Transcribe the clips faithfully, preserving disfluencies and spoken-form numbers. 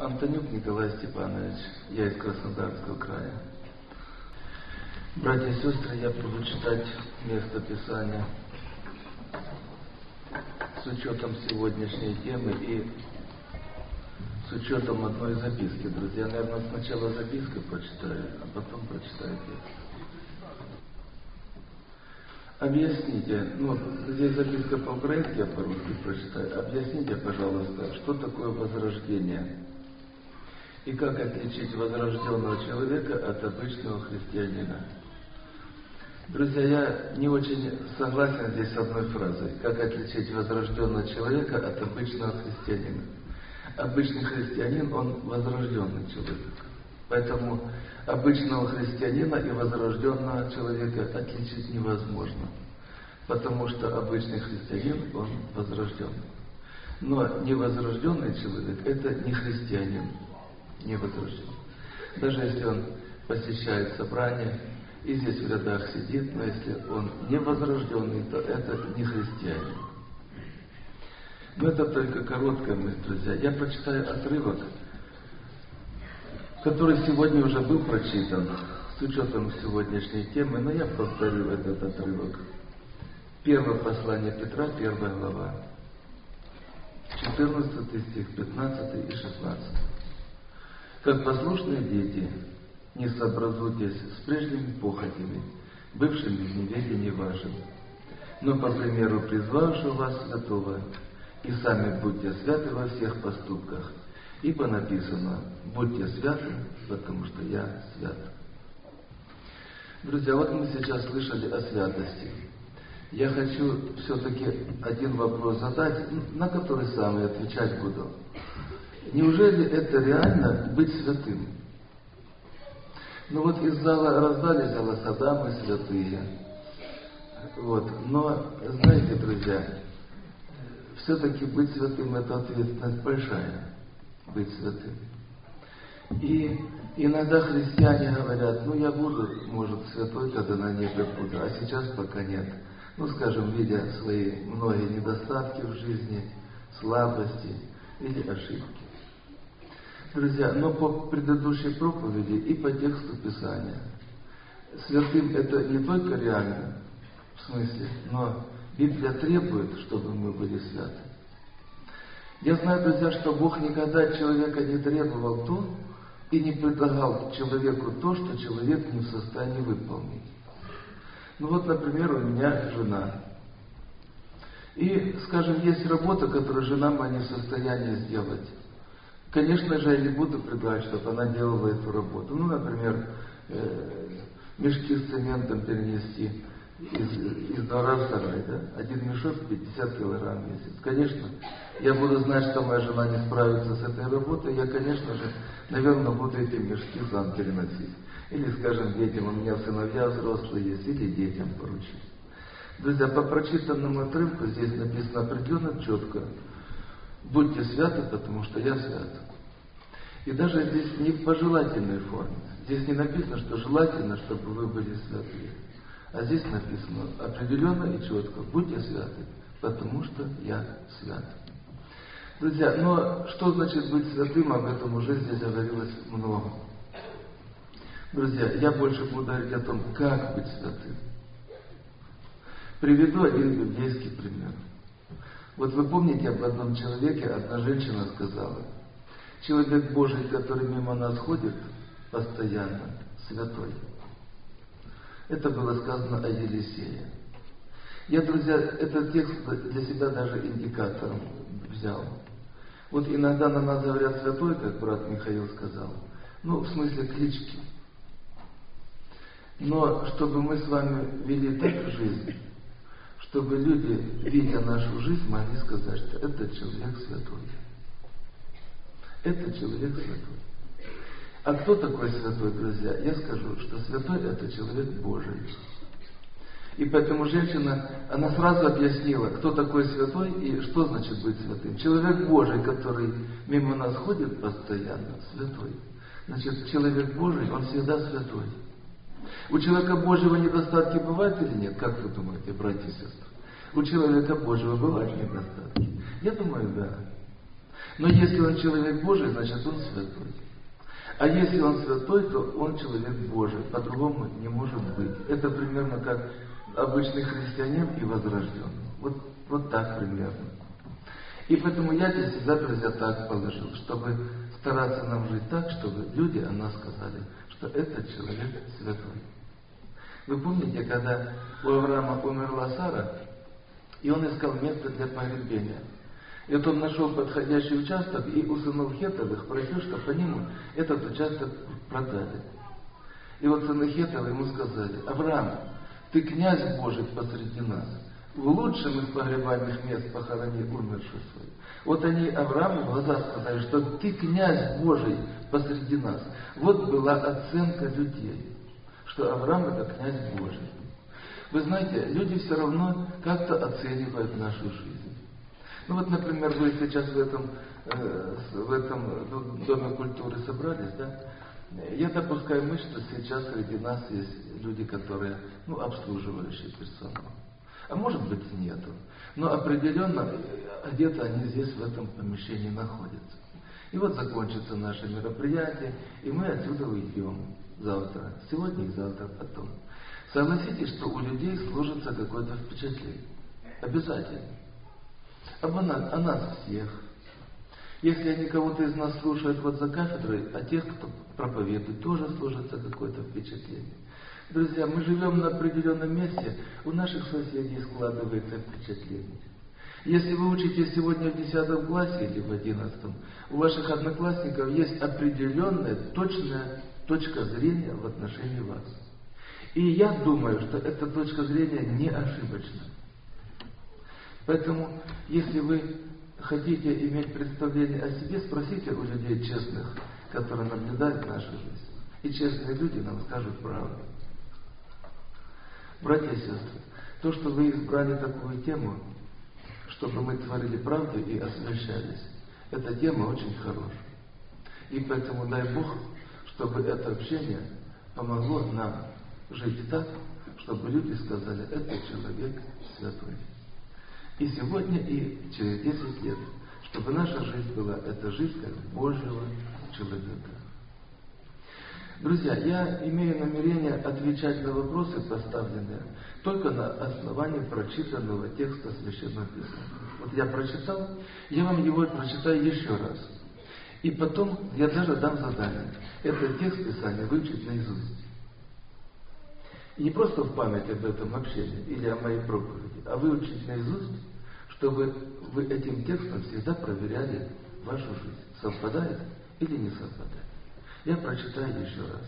Антонюк Николай Степанович, я из Краснодарского края. Братья и сестры, я буду читать место Писания с учетом сегодняшней темы и с учетом одной записки. Друзья, наверное, сначала записку прочитаю, а потом прочитаю текст. Объясните, ну, здесь записка по-украински, я по-русски прочитаю. Объясните, пожалуйста, что такое возрождение? И как отличить возрожденного человека от обычного христианина? Друзья, я не очень согласен здесь с одной фразой. Как отличить возрожденного человека от обычного христианина? Обычный христианин, он возрожденный человек. Поэтому обычного христианина и возрожденного человека отличить невозможно. Потому что обычный христианин, он возрожденный. Но невозрожденный человек – это не христианин, не возрожденный. Даже если он посещает собрания и здесь в рядах сидит, но если он не возрожденный, то это не христианин. Но это только короткая мысль, друзья. Я прочитаю отрывок, который сегодня уже был прочитан, с учетом сегодняшней темы, но я повторю этот отрывок. Первое послание Петра, первая глава, четырнадцатый стих, пятнадцатый и шестнадцатый. «Как послушные дети, не сообразуйтесь с прежними похотями, бывшими в неведении вашем, но по примеру призвавшего вас святого, и сами будьте святы во всех поступках, ибо написано: будьте святы, потому что я свят». Друзья, вот мы сейчас слышали о святости. Я хочу все-таки один вопрос задать, на который сам я отвечать буду. Неужели это реально быть святым? Ну вот из зала раздались голоса, да, мы святые. Вот. Но, знаете, друзья, все-таки быть святым — это ответственность большая. Быть святым. И иногда христиане говорят: ну я буду, может, святой, когда на небе буду, а сейчас пока нет. Ну, скажем, видя свои многие недостатки в жизни, слабости или ошибки. Друзья, но по предыдущей проповеди и по тексту Писания святым это не только реально, в смысле, но Библия требует, чтобы мы были святы. Я знаю, друзья, что Бог никогда от человека не требовал то и не предлагал человеку то, что человек не в состоянии выполнить. Ну вот, например, у меня жена. И, скажем, есть работа, которую жена моя не в состоянии сделать. Конечно же, я не буду предлагать, чтобы она делала эту работу. Ну, например, э, мешки с цементом перенести из, из двора в сарай, да? Один мешок пятьдесят килограмм весит. Конечно, я буду знать, что моя жена не справится с этой работой, я, конечно же, наверное, буду эти мешки сам переносить. Или, скажем, детям, у меня сыновья взрослые есть, или детям поручить. Друзья, по прочитанному отрывку здесь написано определенно четко: будьте святы, потому что я свят. И даже здесь не в пожелательной форме. Здесь не написано, что желательно, чтобы вы были святые. А здесь написано определенно и четко: будьте святы, потому что я свят. Друзья, но что значит быть святым, об этом уже здесь говорилось много. Друзья, я больше буду говорить о том, как быть святым. Приведу один библейский пример. Вот вы помните об одном человеке, одна женщина сказала: человек Божий, который мимо нас ходит постоянно, святой. Это было сказано о Елисее. Я, друзья, этот текст для себя даже индикатором взял. Вот иногда на нас говорят святой, как брат Михаил сказал, ну, в смысле клички. Но чтобы мы с вами вели так жизнь, чтобы люди, видя нашу жизнь, могли сказать, что этот человек святой. Это человек святой. А кто такой святой, друзья? Я скажу, что святой – это человек Божий. И поэтому женщина, она сразу объяснила, кто такой святой и что значит быть святым. Человек Божий, который мимо нас ходит постоянно, святой. Значит, человек Божий, он всегда святой. У человека Божьего недостатки бывают или нет? Как вы думаете, братья и сестры? У человека Божьего бывают недостатки? Я думаю, да. Но если он человек Божий, значит он святой. А если он святой, то он человек Божий. По-другому не может быть. Это примерно как обычный христианин и возрожденный. Вот, вот так примерно. И поэтому я для себя, друзья, так положил, чтобы стараться нам жить так, чтобы люди о нас сказали, что этот человек святой. Вы помните, когда у Авраама умерла Сара, и он искал место для погребения. И вот он нашел подходящий участок, и у сынов Хеттовых просил, чтобы по нему этот участок продали. И вот сыны Хеттовы ему сказали: Авраам, ты князь Божий посреди нас. В лучшем из погребальных мест похорони умершую свою. Вот они Аврааму в глаза сказали, что ты князь Божий посреди нас. Вот была оценка людей, что Авраам это князь Божий. Вы знаете, люди все равно как-то оценивают нашу жизнь. Ну вот, например, вы сейчас в этом, э, в этом Доме культуры собрались, да? Я допускаю мысль, что сейчас среди нас есть люди, которые, ну, обслуживающие персонал. А может быть и нету. Но определенно где-то они здесь, в этом помещении находятся. И вот закончится наше мероприятие, и мы отсюда уйдем завтра. Сегодня и завтра потом. Согласитесь, что у людей сложится какое-то впечатление. Обязательно. Об нас, о нас всех. Если они кого-то из нас слушают вот за кафедрой, а тех, кто проповедует, тоже сложится какое-то впечатление. Друзья, мы живем на определенном месте, у наших соседей складывается впечатление. Если вы учитесь сегодня в десятом классе или в одиннадцатом, у ваших одноклассников есть определенная, точная точка зрения в отношении вас. И я думаю, что эта точка зрения не ошибочна. Поэтому, если вы хотите иметь представление о себе, спросите у людей честных, которые наблюдают нашу жизнь. И честные люди нам скажут правду. Братья и сестры, то, что вы избрали такую тему, чтобы мы творили правду и освящались, эта тема очень хорошая. И поэтому дай Бог, чтобы это общение помогло нам жить так, чтобы люди сказали: этот человек святой. И сегодня, и через десять лет, чтобы наша жизнь была, это жизнь как Божьего человека. Друзья, я имею намерение отвечать на вопросы, поставленные только на основании прочитанного текста Священного Писания. Вот я прочитал, я вам его прочитаю еще раз. И потом я даже дам задание. Этот текст Писания выучить наизусть. И не просто в память об этом общении или о моей проповеди, а выучить наизусть, чтобы вы этим текстом всегда проверяли вашу жизнь. Совпадает или не совпадает. Я прочитаю еще раз.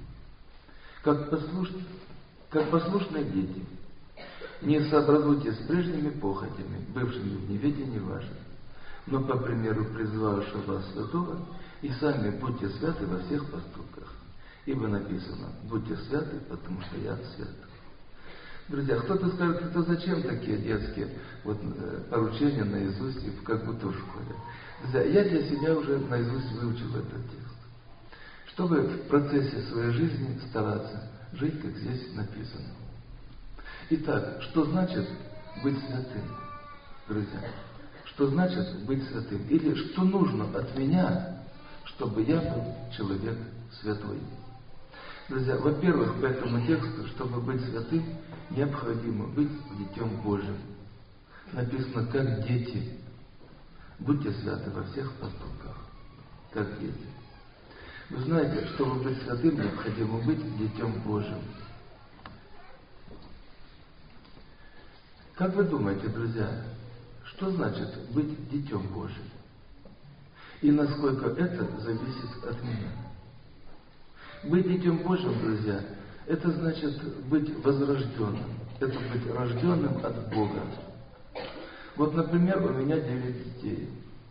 Как, послуш... как послушные дети, не сообразуйтесь с прежними похотями, бывшими в неведении вашем, но по примеру призывавшего вас святого, и сами будьте святы во всех поступках. Ибо написано: будьте святы, потому что я свят. Друзья, кто-то скажет: это зачем такие детские вот, поручения наизусть, как будто в школе? Друзья, я для себя уже наизусть выучил этот текст. Чтобы в процессе своей жизни стараться жить, как здесь написано. Итак, что значит быть святым, друзья? Что значит быть святым? Или что нужно от меня, чтобы я был человек святой? Друзья, во-первых, по этому тексту, чтобы быть святым, необходимо быть детем Божьим. Написано: как дети. Будьте святы во всех поступках, как дети. Вы знаете, чтобы быть святым, необходимо быть детем Божьим. Как вы думаете, друзья, что значит быть детем Божьим? И насколько это зависит от меня? Быть детем Божьим, друзья, это значит быть возрожденным. Это быть рожденным от Бога. Вот, например, у меня девять детей.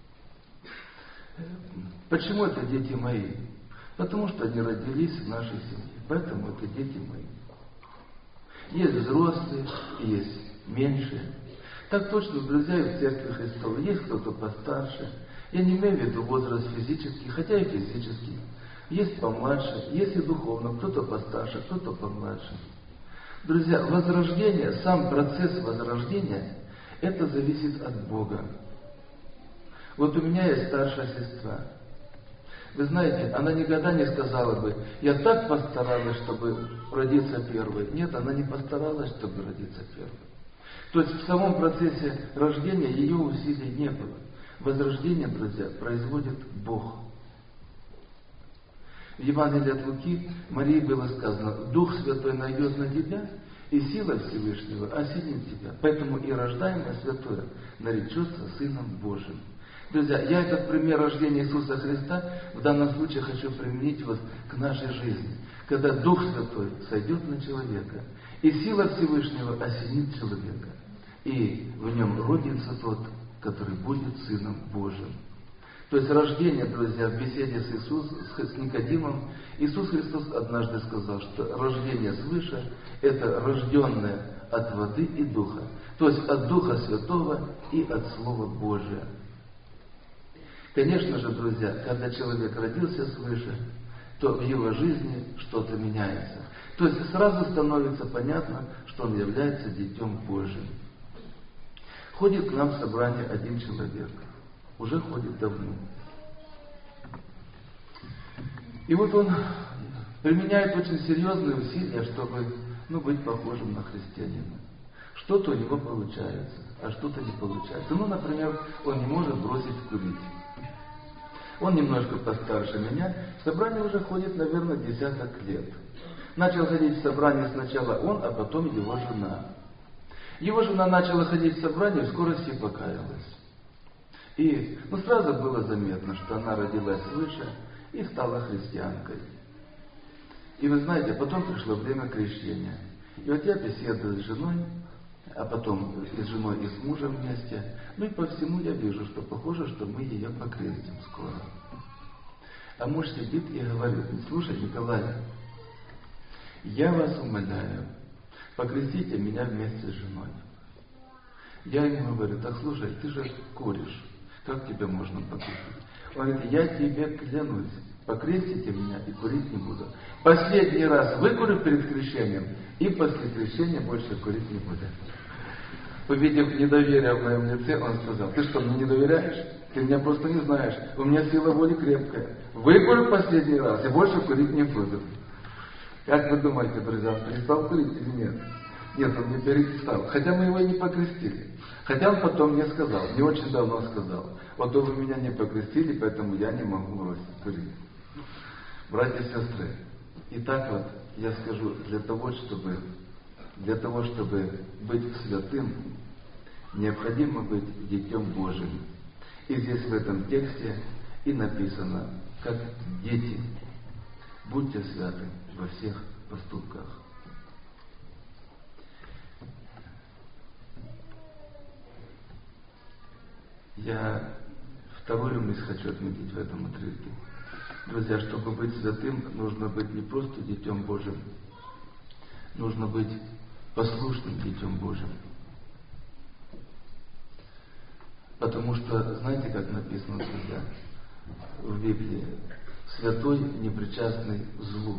Почему это дети мои? Потому что они родились в нашей семье. Поэтому это дети мои. Есть взрослые, есть меньшие. Так точно, друзья, и в церкви Христовой. Есть кто-то постарше. Я не имею в виду возраст физический, хотя и физический. Есть помладше, есть и духовно. Кто-то постарше, кто-то помладше. Друзья, возрождение, сам процесс возрождения, это зависит от Бога. Вот у меня есть старшая сестра. Вы знаете, она никогда не сказала бы, я так постаралась, чтобы родиться первой. Нет, она не постаралась, чтобы родиться первой. То есть в самом процессе рождения ее усилий не было. Возрождение, друзья, производит Бог. В Евангелии от Луки Марии было сказано, Дух Святой найдет на тебя, и сила Всевышнего осенит тебя. Поэтому и рождаемое святое наречется Сыном Божьим. Друзья, я этот пример рождения Иисуса Христа в данном случае хочу применить вот к нашей жизни. Когда Дух Святой сойдет на человека, и сила Всевышнего осенит человека, и в нем родится тот, который будет Сыном Божьим. То есть рождение, друзья, в беседе с Иисусом, с Никодимом, Иисус Христос однажды сказал, что рождение свыше – это рожденное от воды и Духа. То есть от Духа Святого и от Слова Божия. Конечно же, друзья, когда человек родился свыше, то в его жизни что-то меняется. То есть сразу становится понятно, что он является Детем Божьим. Ходит к нам в собрание один человек. Уже ходит давно. И вот он применяет очень серьезные усилия, чтобы ну, быть похожим на христианина. Что-то у него получается, а что-то не получается. Ну, например, он не может бросить курить. Он немножко постарше меня. В собрание уже ходит, наверное, десяток лет. Начал ходить в собрание сначала он, а потом его жена. Его жена начала ходить в собрание, в скорости покаялась. И ну, сразу было заметно, что она родилась свыше и стала христианкой. И вы знаете, потом пришло время крещения. И вот я беседую с женой, а потом и с женой, и с мужем вместе. Ну и по всему я вижу, что похоже, что мы ее покрестим скоро. А муж сидит и говорит, слушай, Николай, я вас умоляю, покрестите меня вместе с женой. Я ему говорю, так слушай, ты же куришь, как тебя можно покрестить? Он говорит, я тебе клянусь, покрестите меня и курить не буду. Последний раз выкурю перед крещением, и после крещения больше курить не буду. Увидев недоверие в моем лице, он сказал, ты что, мне не доверяешь? Ты меня просто не знаешь. У меня сила воли крепкая. Выкурю последний раз, и больше курить не буду. Как вы думаете, друзья, он перестал курить или нет? Нет, он не перестал. Хотя мы его и не покрестили. Хотя он потом мне сказал, не очень давно сказал, вот вы меня не покрестили, поэтому я не могу бросить курить. Братья и сестры, итак вот, я скажу, для того, чтобы, для того, чтобы быть святым, необходимо быть Детем Божьим. И здесь в этом тексте и написано, как дети, будьте святы во всех поступках. Я вторую мысль хочу отметить в этом отрывке. Друзья, чтобы быть святым, нужно быть не просто Детем Божьим, нужно быть послушным Детем Божьим. Потому что, знаете, как написано, друзья, в Библии, святой непричастный злу.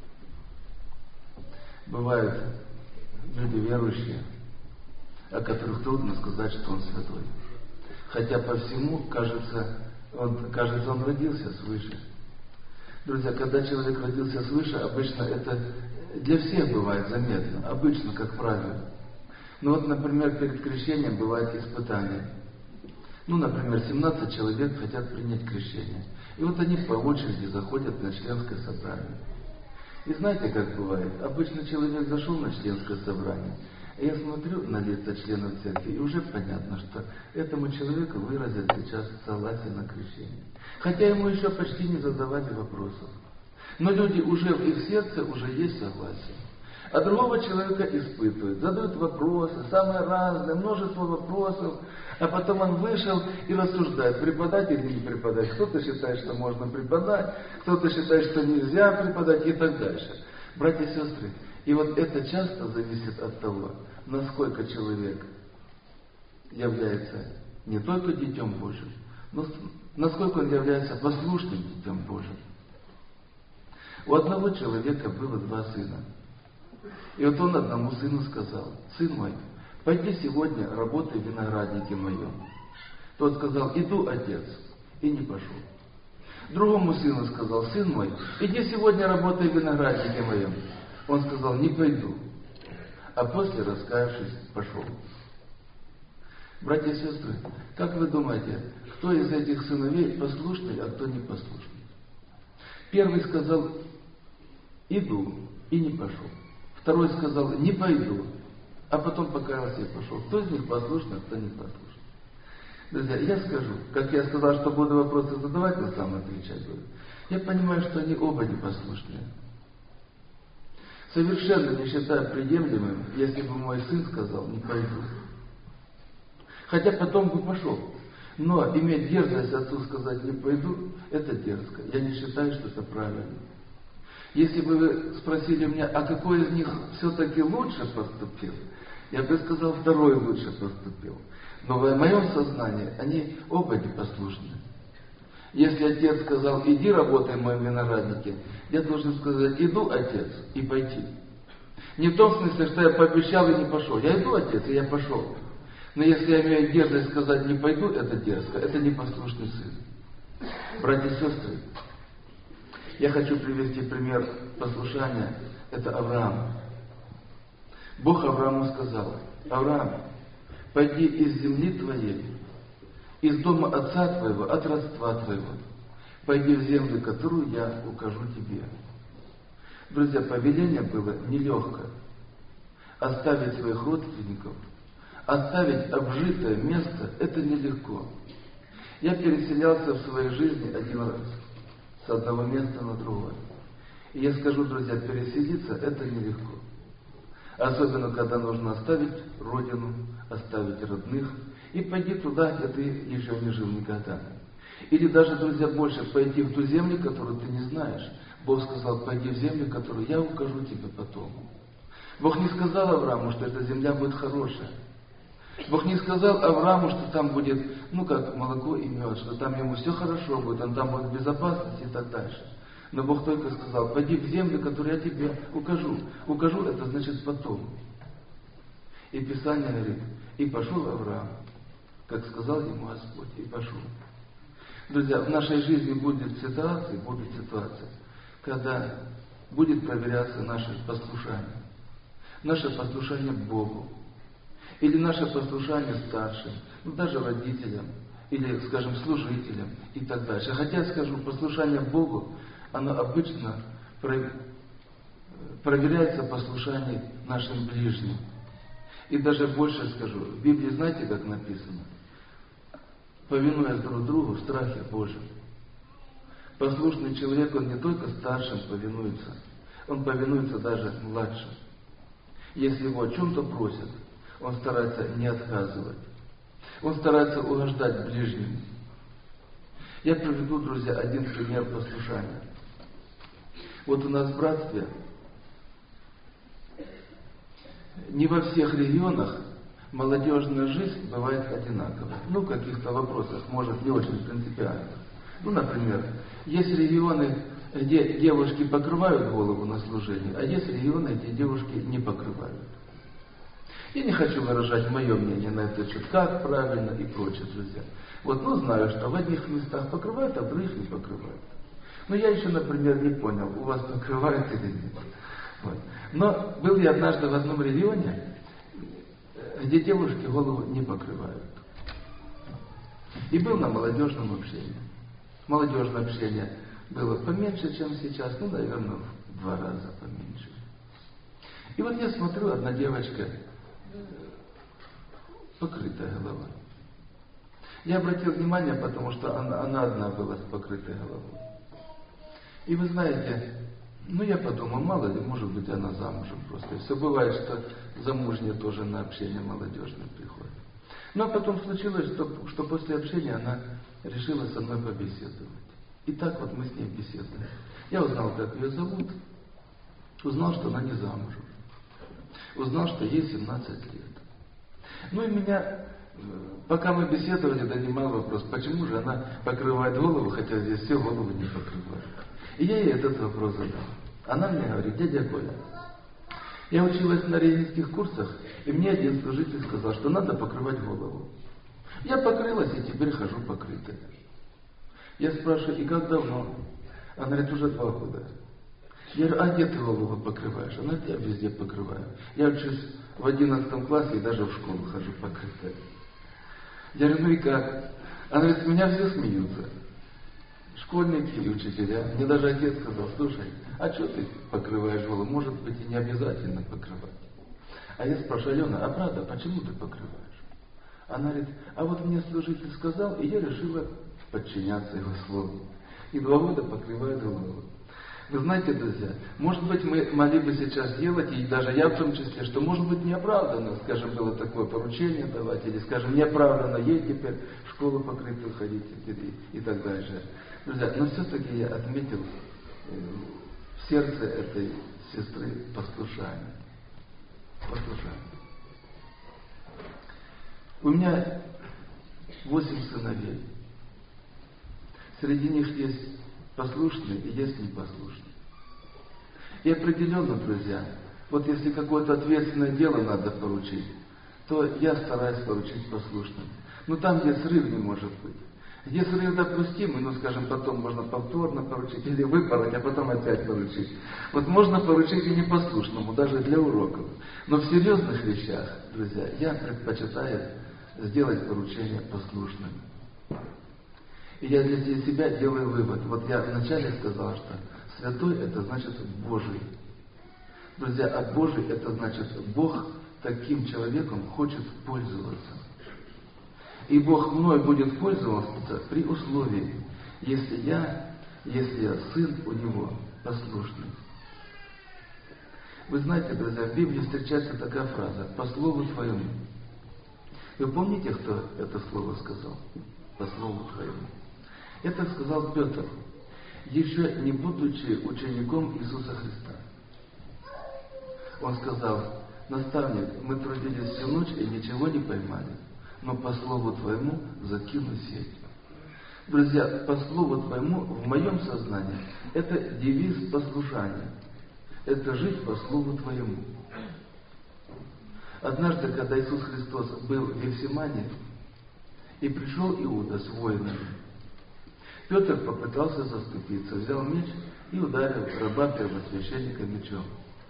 Бывают люди верующие, о которых трудно сказать, что он святой. Хотя по всему, кажется, он, кажется, он родился свыше. Друзья, когда человек родился свыше, обычно это для всех бывает заметно, обычно, как правило. Ну вот, например, перед крещением бывают испытания. Ну, например, семнадцать человек хотят принять крещение. И вот они по очереди заходят на членское собрание. И знаете, как бывает? Обычно человек зашел на членское собрание, и я смотрю на лица членов церкви, и уже понятно, что этому человеку выразят сейчас согласие на крещение. Хотя ему еще почти не задавали вопросов. Но люди уже, в их сердце уже есть согласие. А другого человека испытывают, задают вопросы, самые разные, множество вопросов, а потом он вышел и рассуждает, преподать или не преподать. Кто-то считает, что можно преподать, кто-то считает, что нельзя преподать и так дальше. Братья и сестры, и вот это часто зависит от того, насколько человек является не только Детем Божьим, но насколько он является послушным Детем Божьим. У одного человека было два сына. И вот он одному сыну сказал, сын мой, пойди сегодня работай в винограднике моем. Тот сказал: иду, отец, и не пошел. Другому сыну сказал: сын мой, иди сегодня работай в винограднике моем. Он сказал: не пойду. А после, раскаявшись, пошел. Братья и сестры, как вы думаете, кто из этих сыновей послушный, а кто непослушный? Первый сказал: иду, и не пошел. Второй сказал: не пойду, а потом покаялся и пошел. Кто из них послушный, а кто непослушный? Друзья, я скажу, как я сказал, что буду вопросы задавать, но сам отвечать буду. Я понимаю, что они оба непослушные. Совершенно не считаю приемлемым, если бы мой сын сказал: не пойду. Хотя потом бы пошел. Но иметь дерзость отцу сказать: не пойду, это дерзко. Я не считаю, что это правильно. Если бы вы спросили меня, а какой из них все-таки лучше поступил, я бы сказал, второй лучше поступил. Но в моем сознании они оба непослушны. Если отец сказал: иди работай в моем винограднике, я должен сказать: иду, отец, и пойти. Не в том смысле, что я пообещал и не пошел. Я иду, отец, и я пошел. Но если я имею дерзость сказать: не пойду, это дерзко, это непослушный сын. Братья и сестры, я хочу привести пример послушания. Это Авраам. Бог Аврааму сказал: Авраам, пойди из земли твоей, из дома отца твоего, от родства твоего, пойди в землю, которую я укажу тебе. Друзья, повеление было нелегкое. Оставить своих родственников, оставить обжитое место – это нелегко. Я переселялся в своей жизни один раз, с одного места на другое. И я скажу, друзья, переселиться – это нелегко. Особенно, когда нужно оставить родину, оставить родных и пойти туда, где ты еще не жил никогда. Или даже, друзья, больше пойти в ту землю, которую ты не знаешь. Бог сказал: пойди в землю, которую я укажу тебе потом. Бог не сказал Аврааму, что эта земля будет хорошая. Бог не сказал Аврааму, что там будет, ну как молоко и мед, что там ему все хорошо будет, он там будет в безопасности и так дальше. Но Бог только сказал: пойди в землю, которую я тебе укажу. Укажу, это значит потом. И Писание говорит: и пошел Авраам, как сказал ему Господь, и пошел. Друзья, в нашей жизни будет ситуация, будет ситуация, когда будет проверяться наше послушание. Наше послушание Богу. Или наше послушание старшим, ну даже родителям, или, скажем, служителям и так дальше. Хотя, скажу, послушание Богу, оно обычно проверяется послушание нашим ближним. И даже больше скажу, в Библии знаете, как написано? Повинуясь друг другу в страхе Божьем. Послушный человек, он не только старшим повинуется, он повинуется даже младшим. Если его о чем-то просят, он старается не отказывать. Он старается угождать ближним. Я приведу, друзья, один пример послушания. Вот у нас в братстве не во всех регионах молодежная жизнь бывает одинаковая. Ну, в каких-то вопросах, может, не очень принципиально. Ну, например, есть регионы, где девушки покрывают голову на служении, а есть регионы, где девушки не покрывают. Я не хочу выражать мое мнение на этот счет, как правильно и прочее, друзья. Вот, ну, знаю, что в одних местах покрывают, а в других не покрывают. Но я еще, например, не понял, у вас покрывают или нет. Вот. Но был я однажды в одном регионе, где девушки голову не покрывают. И был на молодежном общении. Молодежное общение было поменьше, чем сейчас, ну, наверное, в два раза поменьше. И вот я смотрю, одна девочка, покрытая голова. Я обратил внимание, потому что она, она одна была с покрытой головой. И вы знаете, ну я подумал, мало ли, может быть, она замужем просто. И все бывает, что замужние тоже на общение молодежное приходят. Но потом случилось, что, что после общения она решила со мной побеседовать. И так вот мы с ней беседовали. Я узнал, как ее зовут, узнал, что она не замужем, узнал, что ей семнадцать лет. Ну и меня, пока мы беседовали, донимал вопрос, почему же она покрывает голову, хотя здесь все головы не покрывают. И я ей этот вопрос задал. Она мне говорит: дядя Коля, я училась на религиозных курсах, и мне один служитель сказал, что надо покрывать голову. Я покрылась и теперь хожу покрытой. Я спрашиваю, и как давно? Она говорит, уже два года. Я говорю, а где ты голову покрываешь? Она говорит, я везде покрываю. Я учусь в одиннадцатом классе и даже в школу хожу покрытой. Я говорю, ну и как? Она говорит, с меня все смеются. Школьники и учителя. Мне даже отец сказал, слушай, а что ты покрываешь голову? Может быть, и не обязательно покрывать. А я спрашиваю, Алена, а правда, почему ты покрываешь? Она говорит, а вот мне служитель сказал, и я решила подчиняться его слову. И два года покрываю голову. Вы знаете, друзья, может быть, мы могли бы сейчас делать, и даже я в том числе, что может быть неоправданно, скажем, было такое поручение давать, или, скажем, неоправданно ей теперь в школу покрытую ходить и, и так дальше. Друзья, но все-таки я отметил в сердце этой сестры послушание. Послушание. У меня восемь сыновей. Среди них есть послушные и есть непослушные. И определенно, друзья, вот если какое-то ответственное дело надо поручить, то я стараюсь поручить послушным. Но там, где срыв не может быть. Где срыв допустимый, ну, скажем, потом можно повторно поручить или выпороть, а потом опять поручить. Вот можно поручить и непослушному, даже для уроков. Но в серьезных вещах, друзья, я предпочитаю сделать поручение послушным. И я для себя делаю вывод. Вот я вначале сказал, что святой это значит Божий. Друзья, а Божий это значит Бог таким человеком хочет пользоваться. И Бог мной будет пользоваться при условии, если я, если я сын у Него послушный. Вы знаете, друзья, в Библии встречается такая фраза «по слову Твоему». Вы помните, кто это слово сказал? «По слову Твоему». Это сказал Петр, еще не будучи учеником Иисуса Христа. Он сказал, наставник, мы трудились всю ночь и ничего не поймали, но по слову Твоему закину сеть. Друзья, по слову Твоему в моем сознании это девиз послушания. Это жить по слову Твоему. Однажды, когда Иисус Христос был в Гефсимании, и пришел Иуда с воинами, Петр попытался заступиться, взял меч и ударил раба первосвященника мечом.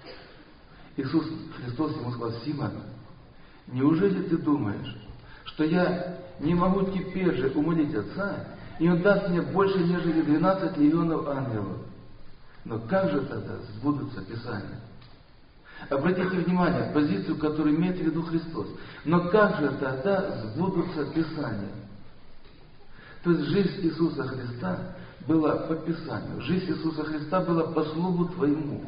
Иисус Христос ему сказал, Симон, неужели ты думаешь, что я не могу теперь же умолить Отца, и Он даст мне больше, нежели двенадцать легионов ангелов? Но как же тогда сбудутся Писания? Обратите внимание, позицию, которую имеет в виду Христос. Но как же тогда сбудутся Писания? То есть жизнь Иисуса Христа была по Писанию. Жизнь Иисуса Христа была по Слову Твоему.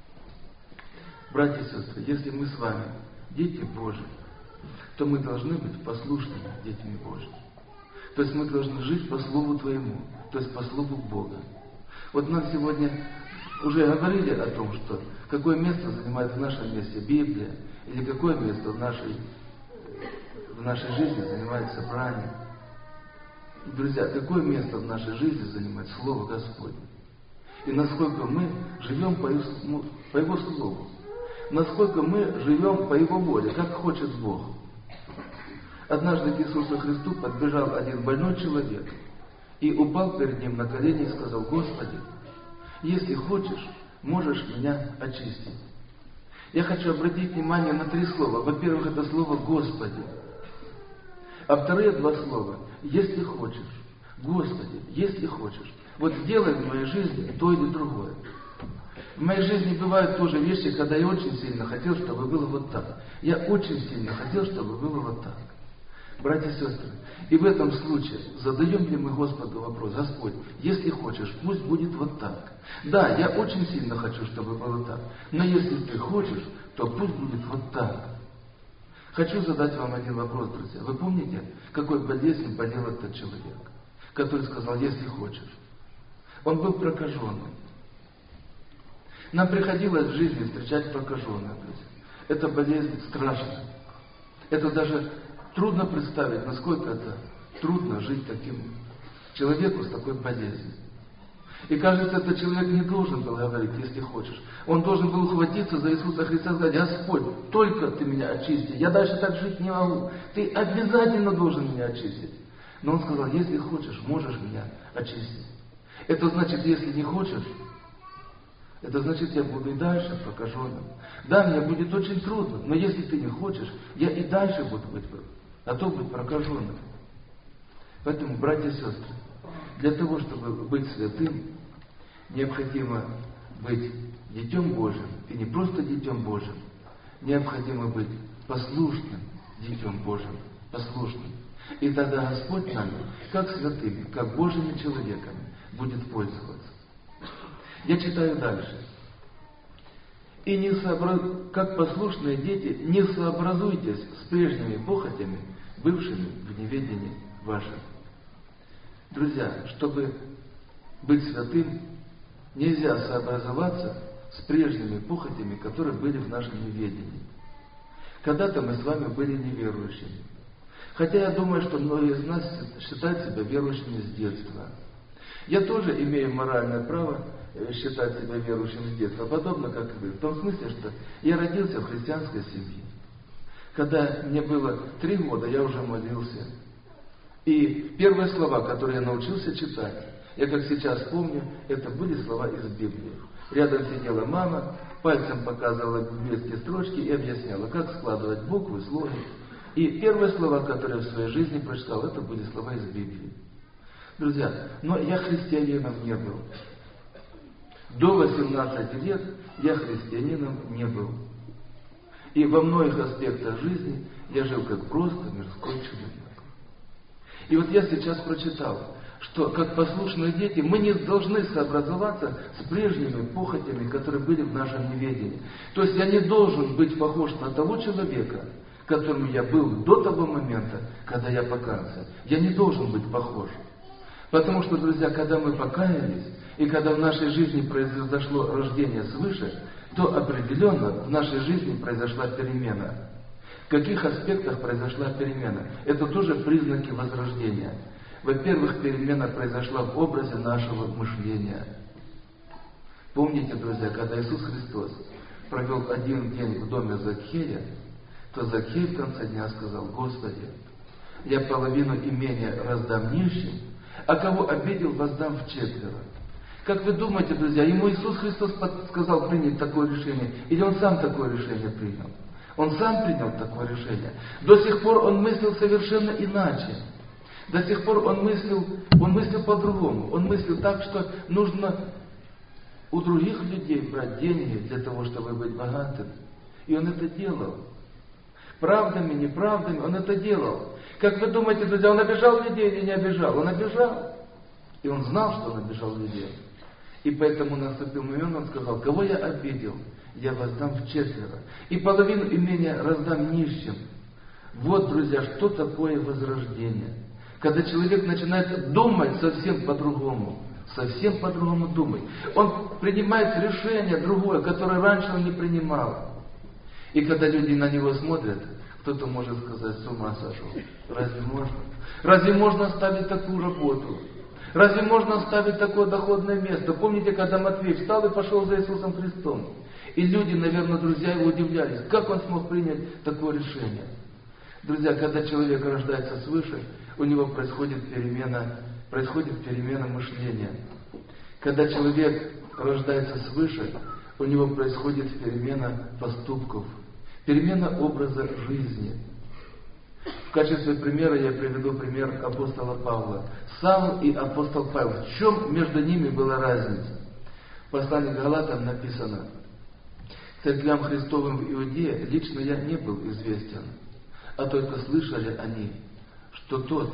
Братья и сестры, если мы с вами дети Божьи, то мы должны быть послушными детьми Божьими. То есть мы должны жить по Слову Твоему, то есть по Слову Бога. Вот нам сегодня уже говорили о том, что какое место занимает в нашем месте Библия, или какое место в нашей, в нашей жизни занимает собрание. Друзья, какое место в нашей жизни занимает Слово Господне? И насколько мы живем по Его, по Его Слову? Насколько мы живем по Его воле, как хочет Бог? Однажды к Иисусу Христу подбежал один больной человек и упал перед Ним на колени и сказал, Господи, если хочешь, можешь меня очистить. Я хочу обратить внимание на три слова. Во-первых, это слово «Господи». А вторые два слова «если хочешь». Господи, если хочешь. Вот сделай в моей жизни то или другое. В моей жизни бывают тоже вещи, когда я очень сильно хотел, чтобы было вот так. Я очень сильно хотел, чтобы было вот так. Братья и сестры, и в этом случае задаем ли мы Господу вопрос, Господь, если хочешь, пусть будет вот так. Да, я очень сильно хочу, чтобы было так, но если ты хочешь, то пусть будет вот так. Хочу задать вам один вопрос, друзья. Вы помните, какой болезнью болел этот человек, который сказал, если хочешь? Он был прокаженный. Нам приходилось в жизни встречать прокаженных, друзья. Это болезнь страшная. Это даже трудно представить, насколько это трудно жить таким человеку с такой болезнью. И кажется, этот человек не должен был говорить, если хочешь. Он должен был ухватиться за Иисуса Христа и сказать: Господь, только Ты меня очисти, я дальше так жить не могу. Ты обязательно должен меня очистить. Но он сказал: если хочешь, можешь меня очистить. Это значит, если не хочешь, это значит, я буду и дальше прокаженным. Да, мне будет очень трудно, но если ты не хочешь, я и дальше буду быть, а то быть прокаженным. Поэтому, братья и сестры, для того, чтобы быть святым, необходимо быть Детем Божьим, и не просто Детем Божьим, необходимо быть послушным Детем Божьим, послушным. И тогда Господь нами, как святыми, как Божьими человеками, будет пользоваться. Я читаю дальше. И не сообраз... как послушные дети, не сообразуйтесь с прежними похотями, бывшими в неведении вашем. Друзья, чтобы быть святым, нельзя сообразоваться с прежними похотями, которые были в нашем неведении. Когда-то мы с вами были неверующими. Хотя я думаю, что многие из нас считают себя верующими с детства. Я тоже имею моральное право считать себя верующим с детства, подобно как и вы. В том смысле, что я родился в христианской семье. Когда мне было три года, я уже молился. И первые слова, которые я научился читать, я как сейчас помню, это были слова из Библии. Рядом сидела мама, пальцем показывала библейские строчки и объясняла, как складывать буквы, слоги. И первые слова, которые я в своей жизни прочитал, это были слова из Библии. Друзья, но я христианином не был. До восемнадцати лет я христианином не был. И во многих аспектах жизни я жил как просто мирской человек. И вот я сейчас прочитал, что как послушные дети мы не должны сообразоваться с прежними похотями, которые были в нашем неведении. То есть я не должен быть похож на того человека, которым я был до того момента, когда я покаялся. Я не должен быть похож. Потому что, друзья, когда мы покаялись, и когда в нашей жизни произошло рождение свыше, то определенно в нашей жизни произошла перемена. В каких аспектах произошла перемена? Это тоже признаки возрождения. Во-первых, перемена произошла в образе нашего мышления. Помните, друзья, когда Иисус Христос провел один день в доме Закхея, то Закхей в конце дня сказал: Господи, я половину имения раздам нищим, а кого обидел, воздам вчетверо. Как вы думаете, друзья, ему Иисус Христос сказал принять такое решение, или он сам такое решение принял? Он сам принял такое решение. До сих пор он мыслил совершенно иначе. До сих пор он мыслил, он мыслил по-другому. Он мыслил так, что нужно у других людей брать деньги для того, чтобы быть богатым. И он это делал. Правдами, неправдами он это делал. Как вы думаете, друзья, он обижал людей или не обижал? Он обижал. И он знал, что он обижал людей. И поэтому наступил момент, он сказал: кого я обидел, я воздам вчетверо. И половину имения раздам нищим. Вот, друзья, что такое возрождение. Когда человек начинает думать совсем по-другому. Совсем по-другому думать. Он принимает решение другое, которое раньше он не принимал. И когда люди на него смотрят, кто-то может сказать: с ума сошел. Разве можно? Разве можно оставить такую работу? Разве можно оставить такое доходное место? Помните, когда Матвей встал и пошел за Иисусом Христом? И люди, наверное, друзья его удивлялись, как он смог принять такое решение. Друзья, когда человек рождается свыше, у него происходит перемена, происходит перемена мышления. Когда человек рождается свыше, у него происходит перемена поступков, перемена образа жизни. В качестве примера я приведу пример апостола Павла. Савл и апостол Павел. В чем между ними была разница? В послании к Галатам написано: церквям Христовым в Иудее лично я не был известен, а только слышали они, что тот,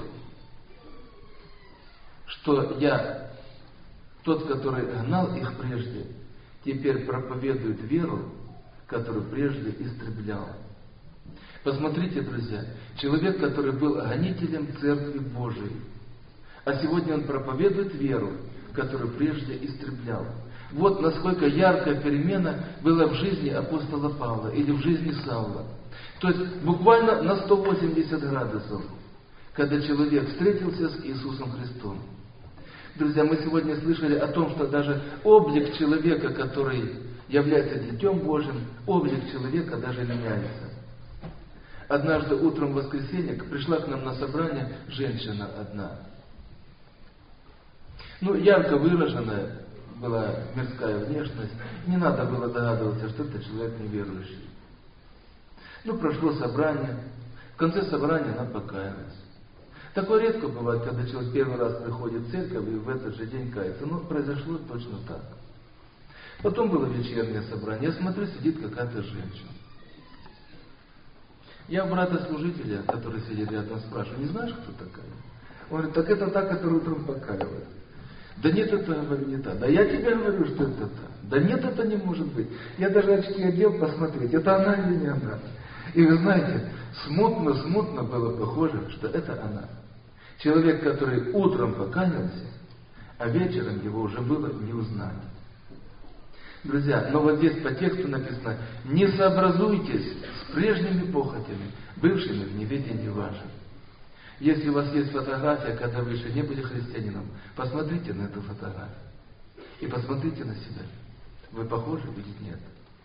что я, тот, который гнал их прежде, теперь проповедует веру, которую прежде истреблял. Посмотрите, друзья, человек, который был гонителем Церкви Божией, а сегодня он проповедует веру, которую прежде истреблял. Вот насколько яркая перемена была в жизни апостола Павла или в жизни Савла. То есть буквально на сто восемьдесят градусов, когда человек встретился с Иисусом Христом. Друзья, мы сегодня слышали о том, что даже облик человека, который является Детем Божьим, облик человека даже меняется. Однажды утром в воскресенье пришла к нам на собрание женщина одна. Ну, ярко выраженная была мирская внешность. Не надо было догадываться, что это человек неверующий. Ну, прошло собрание. В конце собрания она покаялась. Такое редко бывает, когда человек первый раз приходит в церковь и в этот же день кается. Но произошло точно так. Потом было вечернее собрание. Я смотрю, сидит какая-то женщина. Я у брата-служителя, который сидит рядом, спрашиваю: не знаешь, кто такая? Он говорит: так это та, которая утром покаялась. Да нет, это, говорю, не та. Да я тебе говорю, что это та. Да нет, это не может быть. Я даже очки одел посмотреть, это она или не она. И вы знаете, смутно-смутно было похоже, что это она. Человек, который утром покаялся, а вечером его уже было не узнать. Друзья, но вот здесь по тексту написано: не сообразуйтесь с прежними похотями, бывшими в неведении вашем. Если у вас есть фотография, когда вы еще не были христианином, посмотрите на эту фотографию. И посмотрите на себя. Вы похожи или нет?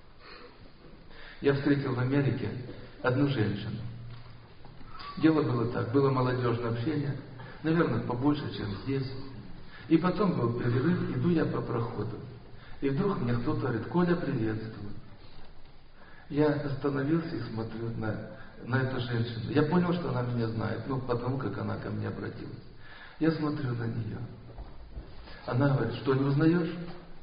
Я встретил в Америке одну женщину. Дело было так, было молодежное общение, наверное, побольше, чем здесь. И потом был перерыв, иду я по проходу. И вдруг мне кто-то говорит: Коля, приветствую. Я остановился и смотрю на, на эту женщину. Я понял, что она меня знает, ну, потому как она ко мне обратилась. Я смотрю на нее. Она говорит: что, не узнаешь?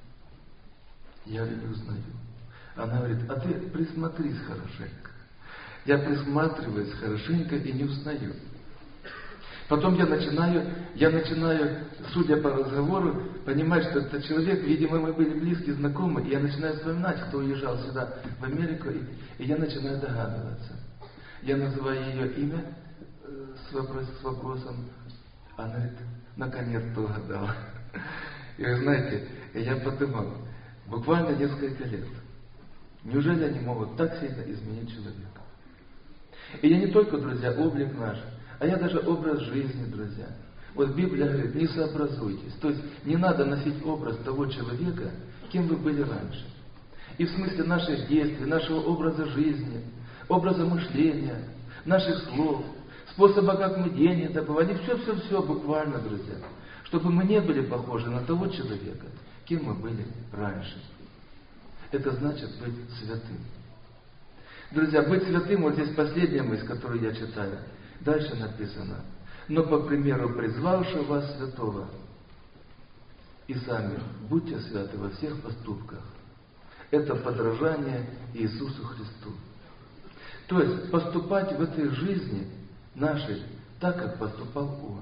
Я говорю: не узнаю. Она говорит: а ты присмотрись хорошенько. Я присматриваюсь хорошенько и не узнаю. Потом я начинаю, я начинаю, судя по разговору, понимать, что этот человек, видимо, мы были близкие, знакомы, и я начинаю вспоминать, кто уезжал сюда, в Америку, и, и я начинаю догадываться. Я называю ее имя э, с, вопрос, с вопросом, она говорит: наконец-то угадала. И вы знаете, я подумал, буквально несколько лет, неужели они могут так сильно изменить человека? И я не только, друзья, облик наш, а я даже образ жизни, друзья. Вот Библия говорит: не сообразуйтесь. То есть не надо носить образ того человека, кем вы были раньше. И в смысле наших действий, нашего образа жизни, образа мышления, наших слов, способа, как мы деньги добывали, все-все-все буквально, друзья. Чтобы мы не были похожи на того человека, кем мы были раньше. Это значит быть святым. Друзья, быть святым, вот здесь последняя мысль, которую я читаю. Дальше написано: но по примеру призвавшего вас святого, и сами будьте святы во всех поступках. Это подражание Иисусу Христу. То есть поступать в этой жизни нашей так, как поступал Он.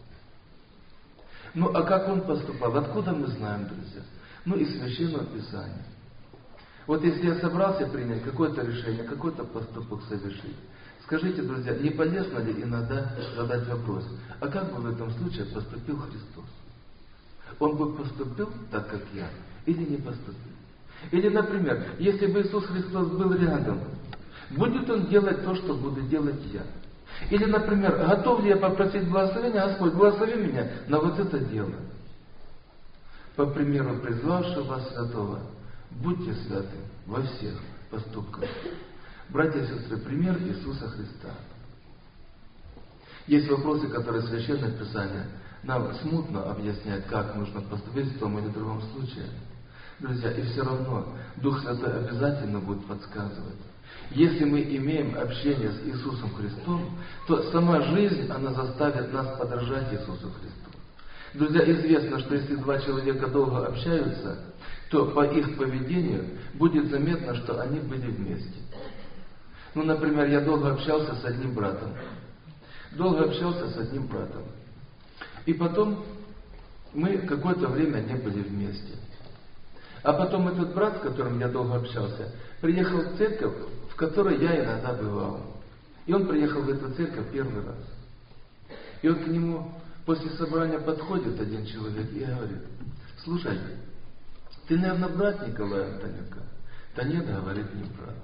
Ну а как Он поступал? Откуда мы знаем, друзья? Ну из Священного Писания. Вот если я собрался принять какое-то решение, какой-то поступок совершить, скажите, друзья, не полезно ли иногда задать вопрос: а как бы в этом случае поступил Христос? Он бы поступил так, как я, или не поступил? Или, например, если бы Иисус Христос был рядом, будет Он делать то, что буду делать я? Или, например, готов ли я попросить благословения: Господь, благослови меня на вот это дело? По примеру призвавшего вас святого, будьте святы во всех поступках. Братья и сестры, пример Иисуса Христа. Есть вопросы, которые Священное Писание нам смутно объясняет, как нужно поступить в том или другом случае. Друзья, и все равно Дух Святой обязательно будет подсказывать. Если мы имеем общение с Иисусом Христом, то сама жизнь, она заставит нас подражать Иисусу Христу. Друзья, известно, что если два человека долго общаются, то по их поведению будет заметно, что они были вместе. Ну, например, я долго общался с одним братом. Долго общался с одним братом. И потом мы какое-то время не были вместе. А потом этот брат, с которым я долго общался, приехал в церковь, в которой я иногда бывал. И он приехал в эту церковь первый раз. И вот к нему после собрания подходит один человек и говорит: слушай, ты, наверное, брат Николая Антонюка? Да нет, говорит, не брат.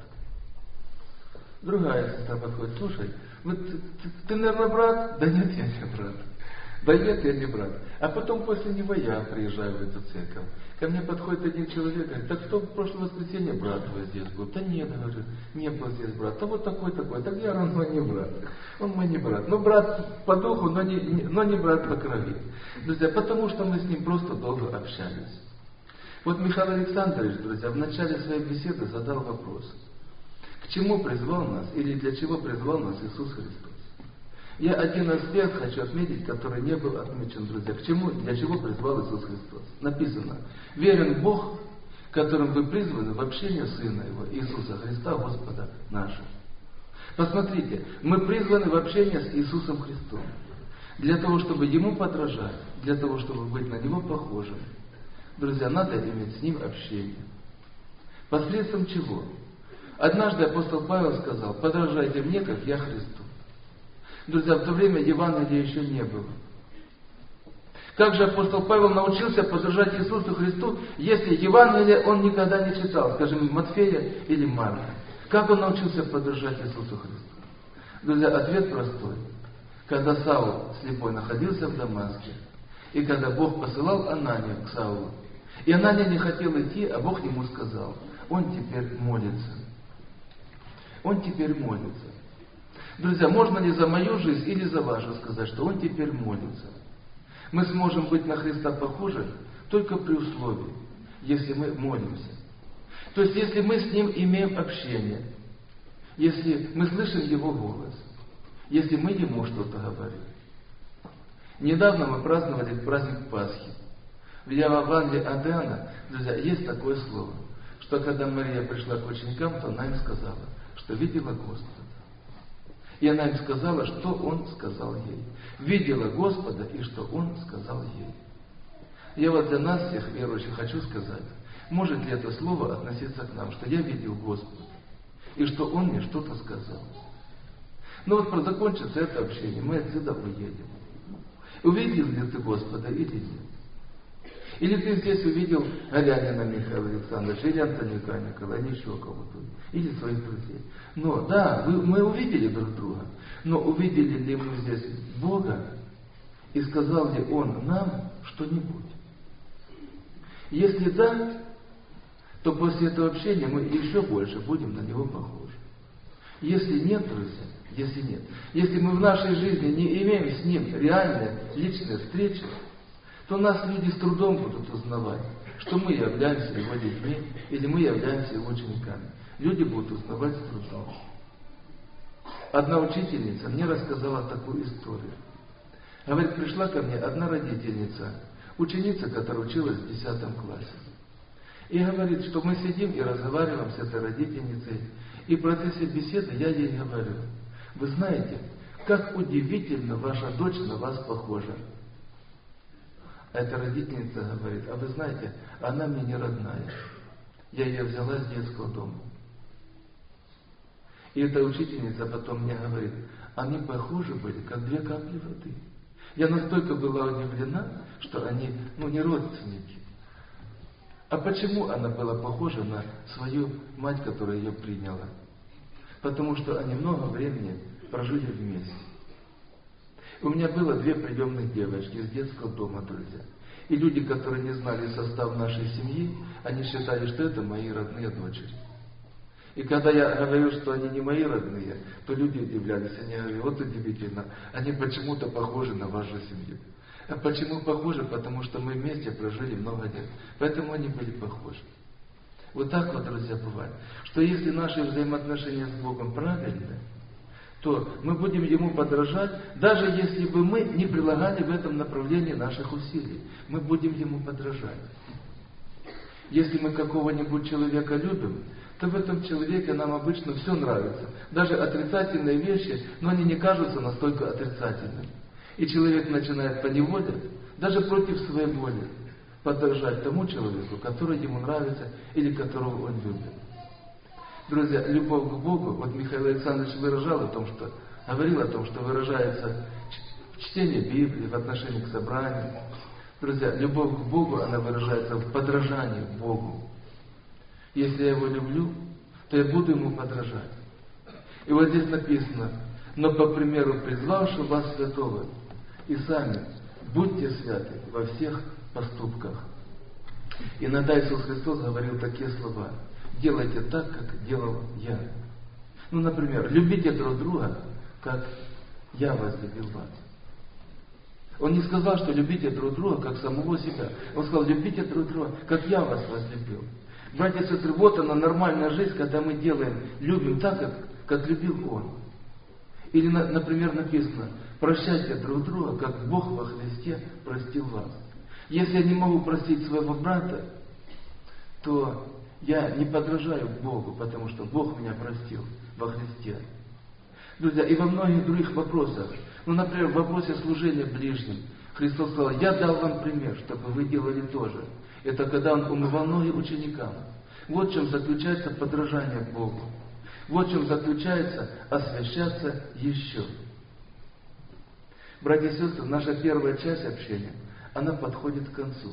Другая сестра подходит: слушай, вот ты, ты, ты, наверное, брат? Да нет, я не брат. Да нет, я не брат. А потом после него я приезжаю в эту церковь. Ко мне подходит один человек, говорит, так кто в прошлое воскресенье брат твой здесь был? Да нет, говорю, не был здесь брат. Да вот такой-такой. Так я, он мой не брат. Он мой не брат. Ну, брат по духу, но не, но не брат по крови. Друзья, потому что мы с ним просто долго общались. Вот Михаил Александрович, друзья, в начале своей беседы задал вопрос. К чему призвал нас, или для чего призвал нас Иисус Христос? Я один аспект хочу отметить, который не был отмечен, друзья. К чему, для чего призвал Иисус Христос? Написано, верен Бог, которым вы призваны в общение Сына Его, Иисуса Христа, Господа нашего. Посмотрите, мы призваны в общение с Иисусом Христом. Для того, чтобы Ему подражать, для того, чтобы быть на Него похожим. Друзья, надо иметь с Ним общение. Посредством чего? Однажды апостол Павел сказал, подражайте мне, как я Христу. Друзья, в то время Евангелия еще не было. Как же апостол Павел научился подражать Иисусу Христу, если Евангелие он никогда не читал, скажем, Матфея или Марка? Как он научился подражать Иисусу Христу? Друзья, ответ простой. Когда Саул слепой находился в Дамаске, и когда Бог посылал Ананию к Саулу, и Анания не хотел идти, а Бог ему сказал, он теперь молится. Он теперь молится. Друзья, можно ли за мою жизнь или за вашу сказать, что он теперь молится? Мы сможем быть на Христа похожи только при условии, если мы молимся. То есть, если мы с Ним имеем общение, если мы слышим Его голос, если мы Ему что-то говорим. Недавно мы праздновали праздник Пасхи. В Евангелии от Иоанна, друзья, есть такое слово, что когда Мария пришла к ученикам, то она им сказала, что видела Господа. И она им сказала, что Он сказал ей. Видела Господа и что Он сказал ей. Я вот для нас, всех верующих, хочу сказать, может ли это слово относиться к нам, что я видел Господа и что Он мне что-то сказал. Ну вот закончится это общение, мы отсюда уедем. Увидел ли ты Господа или нет? Или ты здесь увидел Горянина Михаила Александровича, или Антонюка Николая, или еще кого-то, или своих друзей. Но да, вы, мы увидели друг друга, но увидели ли мы здесь Бога, и сказал ли Он нам что-нибудь? Если да, то после этого общения мы еще больше будем на Него похожи. Если нет, друзья, если нет, если мы в нашей жизни не имеем с Ним реальной личной встречи, то нас люди с трудом будут узнавать, что мы являемся Его детьми или мы являемся Его учениками. Люди будут узнавать с трудом. Одна учительница мне рассказала такую историю. Говорит, пришла ко мне одна родительница, ученица, которая училась в десятом классе. И говорит, что мы сидим и разговариваем с этой родительницей, и в процессе беседы я ей говорю, вы знаете, как удивительно ваша дочь на вас похожа. А эта родительница говорит, а вы знаете, она мне не родная. Я ее взяла с детского дома. И эта учительница потом мне говорит, они похожи были, как две капли воды. Я настолько была удивлена, что они, ну, не родственники. А почему она была похожа на свою мать, которая ее приняла? Потому что они много времени прожили вместе. У меня было две приемных девочки из детского дома, друзья. И люди, которые не знали состав нашей семьи, они считали, что это мои родные дочери. И когда я говорю, что они не мои родные, то люди удивлялись. Они говорили, вот удивительно, они почему-то похожи на вашу семью. А почему похожи? Потому что мы вместе прожили много лет. Поэтому они были похожи. Вот так вот, друзья, бывает. Что если наши взаимоотношения с Богом правильны, то мы будем Ему подражать, даже если бы мы не прилагали в этом направлении наших усилий. Мы будем Ему подражать. Если мы какого-нибудь человека любим, то в этом человеке нам обычно все нравится. Даже отрицательные вещи, но они не кажутся настолько отрицательными. И человек начинает поневоле, даже против своей воли, подражать тому человеку, который ему нравится или которого он любит. Друзья, любовь к Богу, вот Михаил Александрович выражал о том, что, говорил о том, что выражается в чтении Библии, в отношении к собранию. Друзья, любовь к Богу, она выражается в подражании Богу. Если я Его люблю, то я буду Ему подражать. И вот здесь написано, но по примеру призвавшего вас святого, и сами будьте святы во всех поступках. Иногда Иисус Христос говорил такие слова: делайте так, как делал я. Ну, например, любите друг друга, как я возлюбил вас. Он не сказал, что любите друг друга, как самого себя. Он сказал, любите друг друга, как я вас возлюбил. Братья и сестры, вот она нормальная жизнь, когда мы делаем, любим так, как, как любил Он. Или, например, написано, прощайте друг друга, как Бог во Христе простил вас. Если я не могу простить своего брата, то я не подражаю Богу, потому что Бог меня простил во Христе. Друзья, и во многих других вопросах, ну, например, в вопросе служения ближним, Христос сказал, я дал вам пример, чтобы вы делали то же. Это когда Он умывал ноги ученикам. Вот в чем заключается подражание Богу. Вот в чем заключается освящаться еще. Братья и сестры, наша первая часть общения, она подходит к концу.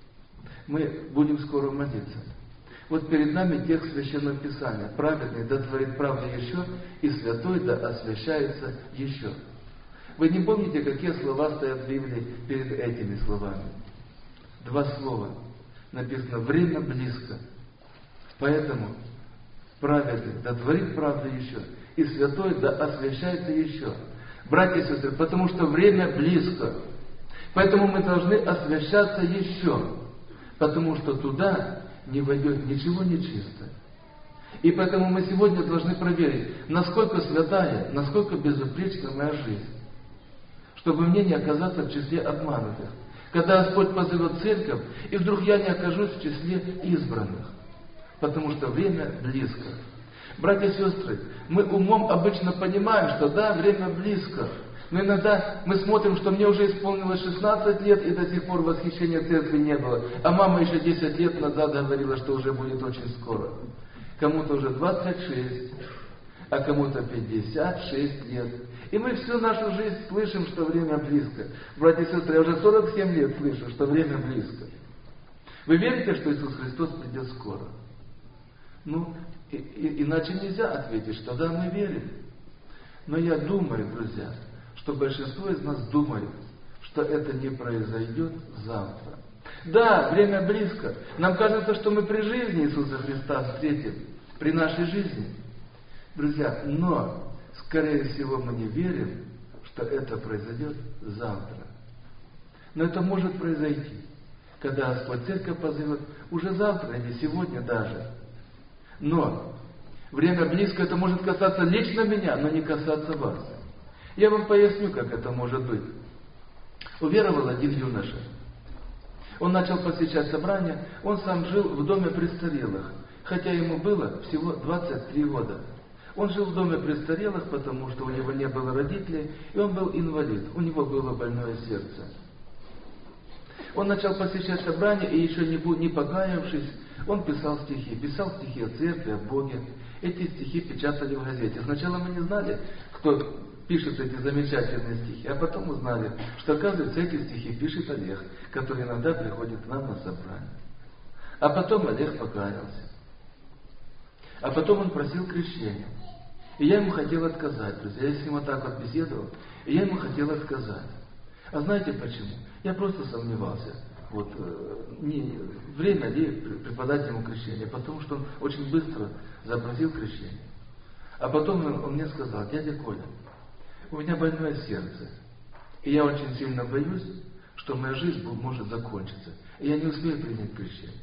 Мы будем скоро молиться. Вот перед нами текст Священного Писания. Праведный да творит правду еще, и святой да освящается еще. Вы не помните, какие слова стоят в Библии перед этими словами? Два слова. Написано «время близко». Поэтому праведный да творит правду еще, и святой да освящается еще. Братья и сестры, потому что время близко. Поэтому мы должны освящаться еще. Потому что туда не войдет ничего нечистое. И поэтому мы сегодня должны проверить, насколько святая, насколько безупречна моя жизнь. Чтобы мне не оказаться в числе обманутых. Когда Господь позовет церковь, и вдруг я не окажусь в числе избранных. Потому что время близко. Братья и сестры, мы умом обычно понимаем, что да, время близко. Но иногда мы смотрим, что мне уже исполнилось шестнадцать лет, и до сих пор восхищения церкви не было. А мама еще десять лет назад говорила, что уже будет очень скоро. Кому-то уже двадцать шесть, а кому-то пятьдесят шесть лет. И мы всю нашу жизнь слышим, что время близко. Братья и сестры, я уже сорок семь лет слышу, что время близко. Вы верите, что Иисус Христос придет скоро? Ну, и, и, иначе нельзя ответить, что да, мы верим. Но я думаю, друзья, что большинство из нас думает, что это не произойдет завтра. Да, время близко. Нам кажется, что мы при жизни Иисуса Христа встретим, при нашей жизни. Друзья, но, скорее всего, мы не верим, что это произойдет завтра. Но это может произойти, когда Господь церковь позовет уже завтра или сегодня даже. Но время близко, это может касаться лично меня, но не касаться вас. Я вам поясню, как это может быть. Уверовал один юноша. Он начал посещать собрания, он сам жил в доме престарелых, хотя ему было всего двадцать три года. Он жил в доме престарелых, потому что у него не было родителей, и он был инвалид, у него было больное сердце. Он начал посещать собрания, и еще не, не покаявшись, он писал стихи, писал стихи о церкви, о Боге. Эти стихи печатали в газете. Сначала мы не знали, кто пишет эти замечательные стихи, а потом узнали, что, оказывается, эти стихи пишет Олег, который иногда приходит к нам на собрание. А потом Олег покаялся. А потом он просил крещения. И я ему хотел отказать, друзья. Я с ним вот так вот беседовал, и я ему хотел отказать. А знаете почему? Я просто сомневался. Вот, не, время ли преподать ему крещение, потому что он очень быстро запросил крещение. А потом он, он мне сказал: дядя Коля, у меня больное сердце, и я очень сильно боюсь, что моя жизнь может закончиться, и я не успею принять крещение.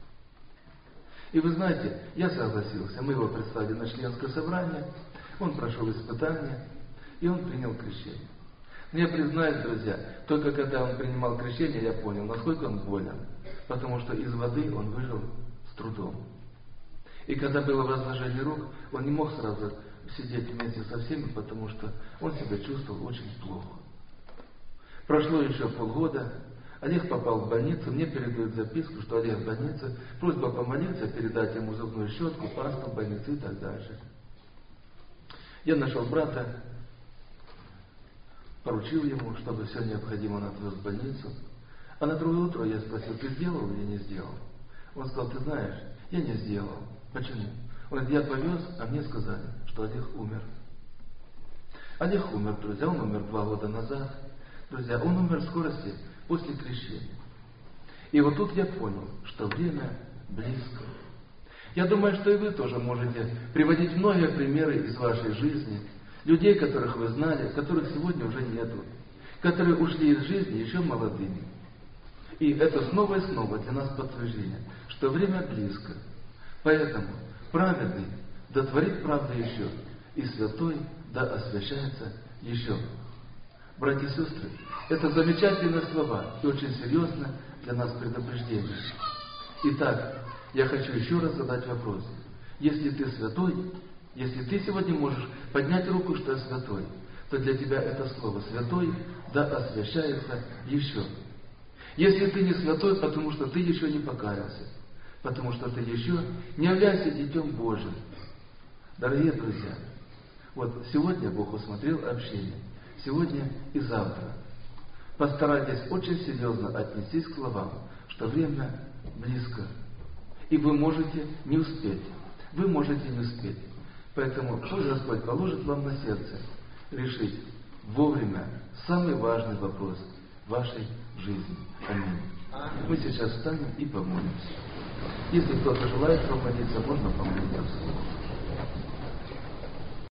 И вы знаете, я согласился, мы его представили на членское собрание, он прошел испытание, и он принял крещение. Но я признаюсь, друзья, только когда он принимал крещение, я понял, насколько он болен, потому что из воды он выжил с трудом. И когда было возложение рук, он не мог сразу сидеть вместе со всеми, потому что он себя чувствовал очень плохо. Прошло еще полгода, Олег попал в больницу, мне передают записку, что Олег в больнице, просьба помолиться, передать ему зубную щетку, пасту в больнице и так дальше. Я нашел брата, поручил ему, чтобы все необходимое он отвез в больницу. А на другое утро я спросил: ты сделал или не сделал? Он сказал: ты знаешь, я не сделал. Почему? Он говорит: я повез, а мне сказали, что Олег умер. Олег умер, друзья, он умер два года назад. Друзья, он умер в скорости после крещения. И вот тут я понял, что время близко. Я думаю, что и вы тоже можете приводить многие примеры из вашей жизни, людей, которых вы знали, которых сегодня уже нету, которые ушли из жизни еще молодыми. И это снова и снова для нас подтверждение, что время близко. Поэтому праведный да творит правду еще, и святой да освящается еще. Братья и сестры, это замечательные слова и очень серьезно для нас предупреждение. Итак, я хочу еще раз задать вопрос. Если ты святой, если ты сегодня можешь поднять руку, что я святой, то для тебя это слово «святой» да освящается еще. Если ты не святой, потому что ты еще не покаялся, потому что ты еще не являешься детем Божьим. Дорогие друзья, вот сегодня Бог усмотрел общение, сегодня и завтра. Постарайтесь очень серьезно отнестись к словам, что время близко, и вы можете не успеть. Вы можете не успеть. Поэтому пусть Господь положит вам на сердце решить вовремя самый важный вопрос вашей жизни. Аминь. Мы сейчас встанем и помолимся. Если кто-то желает помолиться, можно помолиться вслух.